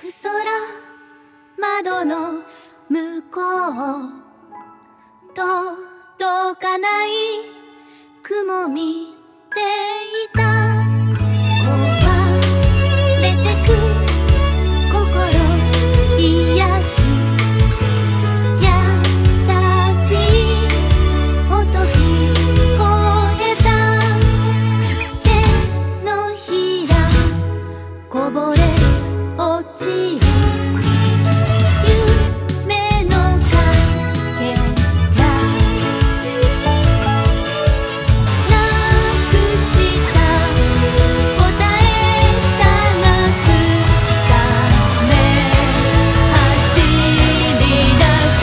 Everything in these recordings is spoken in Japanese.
空、窓の向こう、届かない雲見ていた。壊れてく心癒す優しい音聞こえた。手のひらこぼれ落ちる夢のかけら、なくした答え探すため走り出す。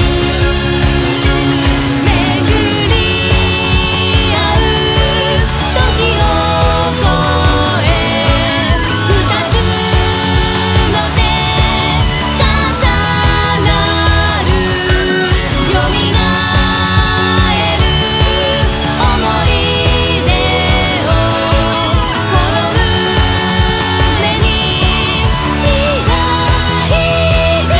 巡り合う時を越え、二つの手重なる、よみがえる思い出をこの胸に抱いて。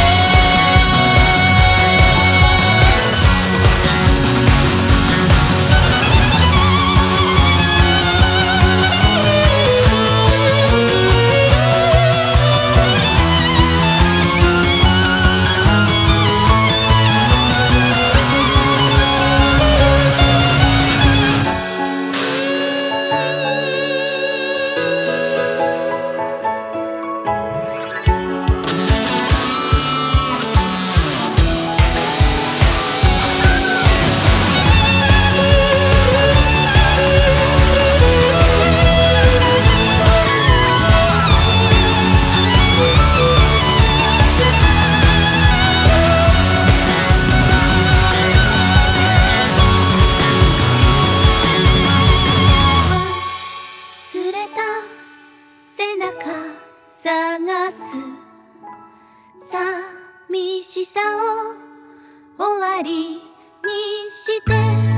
忘れた背中探す、寂しさを終わりにして。